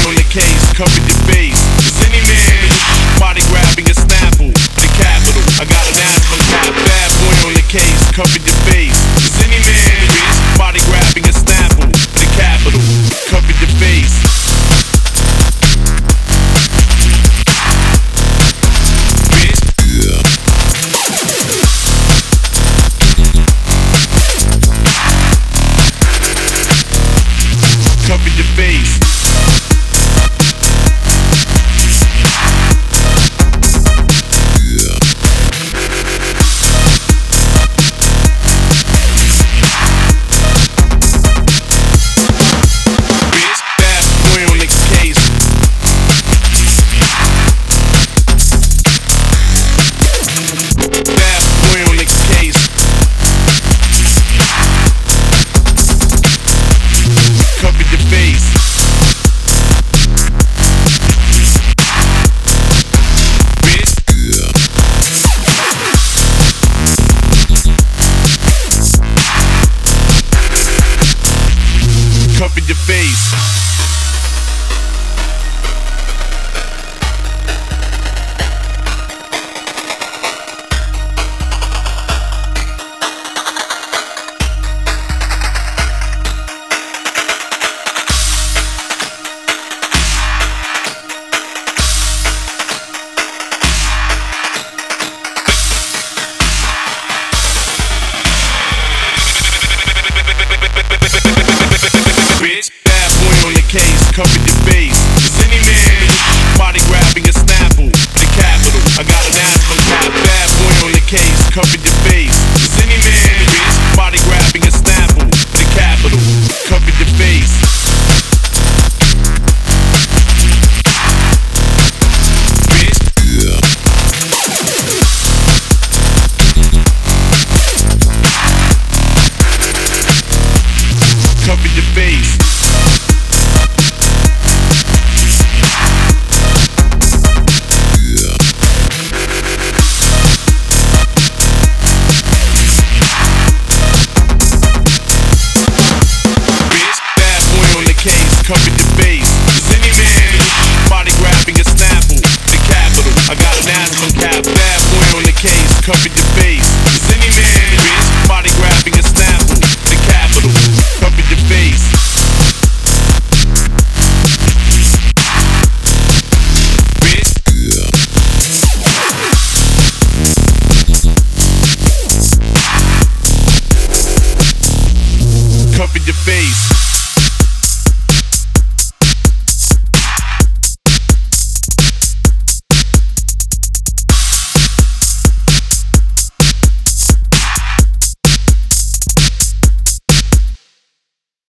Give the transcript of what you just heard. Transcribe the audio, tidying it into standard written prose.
on the case, cover your face. Is any man body grabbing a Snapple? The capital, I got an asthma cap. Bad boy on the case, cover your face. Is any man body grabbing a Snapple? The capital, cover your face. Cover your face. Bitch, bad boy on the case. Bad boy on the case. Cover your face. Cover your face. Bitch, bad boy on your case, cover your face. Is any man body grabbing a Snapple? The capital, I got an asthma cap. Bad boy on the case, cover your face. Is any man body grabbing a Snapple? The capital, cover your face. Bitch, cover your face. Cover your face. Is any man body grabbing a Snapple? The capital, I got an asthma cap. Bad boy on the case, cover your face.